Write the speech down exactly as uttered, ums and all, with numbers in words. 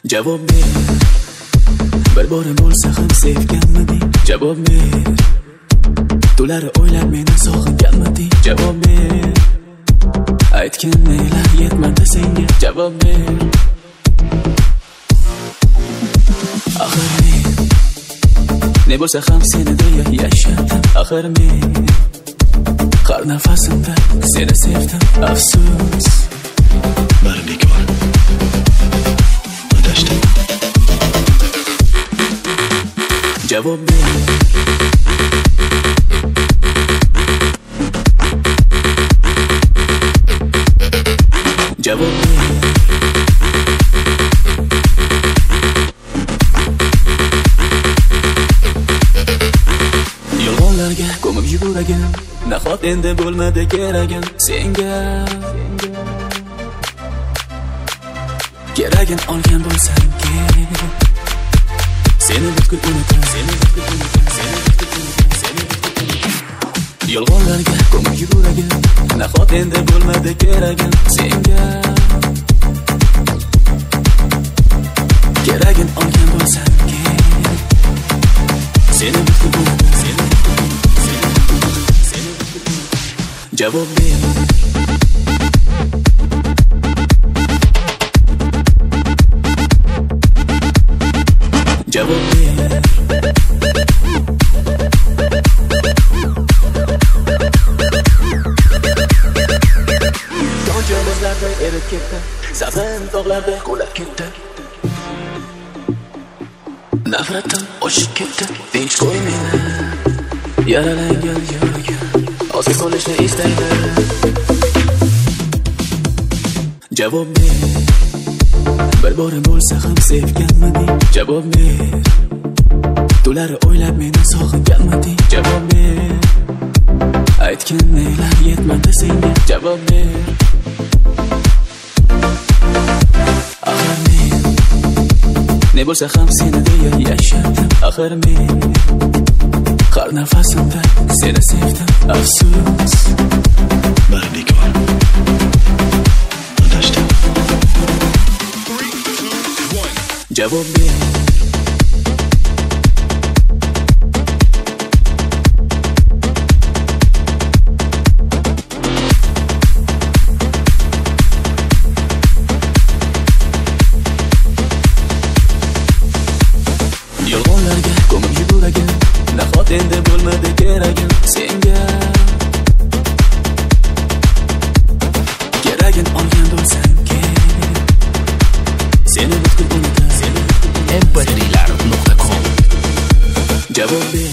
Javob ber, bir borim bo'lsa ham sevganmiding? Javob ber, tunlari o'ylab meni sog'inganmiding? Javob ber, aytgan nelar yetmadi senga? Javob ber, axir men ne bo'lsa ham seni deya yashadim. Axir men har nafasimda seni sevdim. Afsus, bari bekor adashdim. Javob ber, javob ber, yolg'onlarga ko'mib yuguragan, nahot endi bo'lmadi keragin senga. Keragin olgan bo'lsam kerak, seni butkul unutib, seni butkul unutib, seni butkul unutib, seni butkul unutib. Yolg'onlarga ko'mib yuguragan, nahot endi bo'lmadi keragin senga. Keragin olgan bo'lsam kerak, seni butkul unutib, seni butkul unutib, seni butkul unutib, seni butkul unutib. Javob ber, javob ber, yongan muzlarda erib ketdi, sabrim tog'larda qulab ketdi. Nafratim oshib ketdi, tinch qo'y meni, yaralangan yuragim ozga solishni istaydi. Javob ber, bir borim bo'lsa ham sevganmiding? Javob ber, tunlari o'ylab meni sog'inganmiding? Javob ber, aytgan nelar yetmadi senga? Javob ber, axir men ne bo'lsa ham seni deya yashadim. Axir men har nafasimda seni sevdim. Afsus, bari bekor adashdim. Javob ber, yolg'onlarga ko'mib yuguragan, nahot endi bo'lmadi keragin senga. Keragin olgan bo'lsam kerak, seni butkul unutib, seni butkul unutib. em p tre nuqta com Javob ber,